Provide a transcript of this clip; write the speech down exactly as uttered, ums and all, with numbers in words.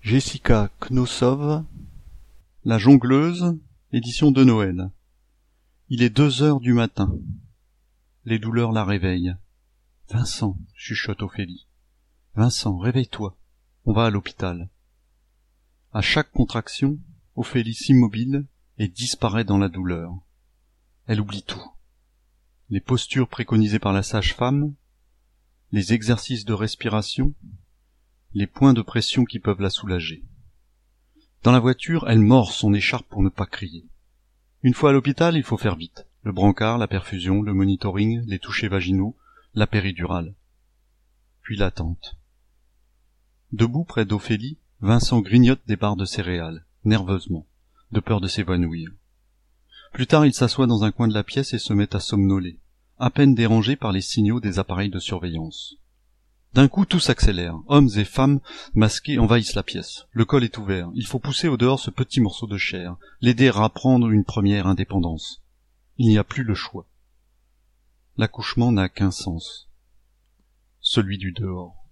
Jessica Knossow, La jongleuse, édition de Noël. Il est deux heures du matin. Les douleurs la réveillent. « Vincent, » chuchote Ophélie. « Vincent, réveille-toi. On va à l'hôpital. » À chaque contraction, Ophélie s'immobile et disparaît dans la douleur. Elle oublie tout. Les postures préconisées par la sage-femme, les exercices de respiration, les points de pression qui peuvent la soulager. Dans la voiture, elle mord son écharpe pour ne pas crier. Une fois à l'hôpital, il faut faire vite. Le brancard, la perfusion, le monitoring, les touchés vaginaux, la péridurale. Puis l'attente. Debout près d'Ophélie, Vincent grignote des barres de céréales, nerveusement, de peur de s'évanouir. Plus tard, il s'assoit dans un coin de la pièce et se met à somnoler, à peine dérangé par les signaux des appareils de surveillance. D'un coup, tout s'accélère. Hommes et femmes masqués envahissent la pièce. Le col est ouvert. Il faut pousser au dehors ce petit morceau de chair, l'aider à prendre une première indépendance. Il n'y a plus le choix. L'accouchement n'a qu'un sens, celui du dehors.